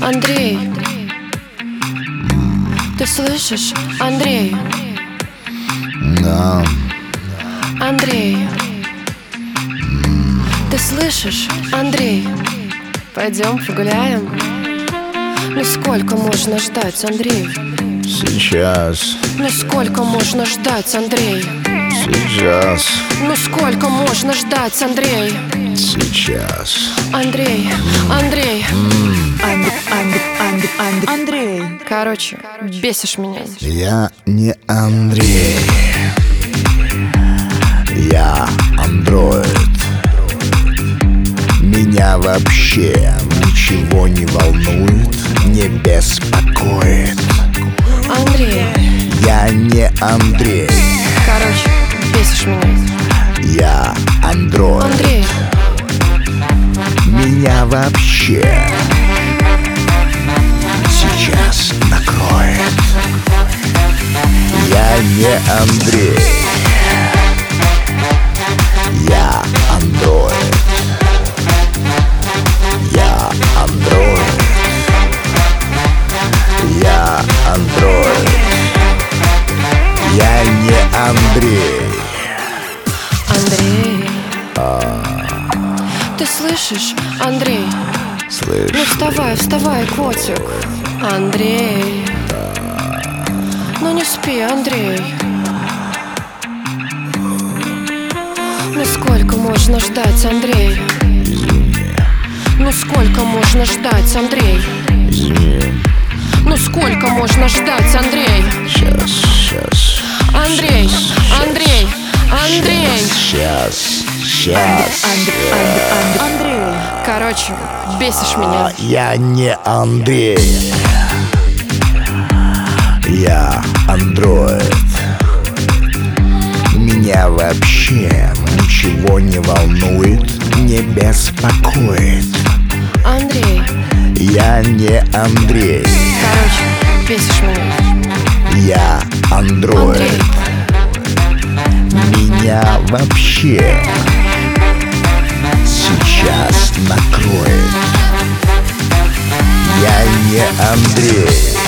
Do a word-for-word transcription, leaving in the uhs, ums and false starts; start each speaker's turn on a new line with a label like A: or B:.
A: Андрей, ты слышишь? Андрей,
B: Да.
A: Андрей, ты слышишь? Андрей, пойдем погуляем. Ну сколько можно ждать, Андрей?
B: Сейчас.
A: Ну сколько можно ждать, Андрей?
B: Сейчас.
A: Ну сколько можно ждать, Андрей?
B: Сейчас.
A: Андрей, Андрей,
C: Анд- Анд- Анд- Анд- Андрей.
A: короче, бесишь меня.
B: Я не Андрей. Я андроид. Меня вообще ничего не волнует, не беспокоит.
A: Андрей,
B: Я не Андрей.
A: короче, бесишь меня.
B: Я андроид.
A: Андрей,
B: Меня вообще сейчас накроет. Я не Андрей. Я андроид. Я андроид. Я андроид. Я не Андрей.
A: Андрей, ты слышишь? Андрей, ну
B: Слышь,
A: вставай, вставай, котик. Андрей, ну не спи, Андрей. Ну сколько можно ждать, Андрей? Ну сколько можно ждать, Андрей?
B: извини.
A: Ну сколько можно ждать, Андрей?
B: Сейчас, сейчас.
A: Андрей, Андрей, Андрей.
B: Сейчас, сейчас.
C: Анд- Анд- Анд- Андрей.
A: Короче, бесишь меня.
B: Я не Андрей. Я андроид. Меня вообще ничего не волнует, не беспокоит.
A: Андрей,
B: Я не Андрей.
A: короче, бесишь меня.
B: Я андроид.
A: Андрей,
B: Меня вообще сейчас накроет. Я не Андрей.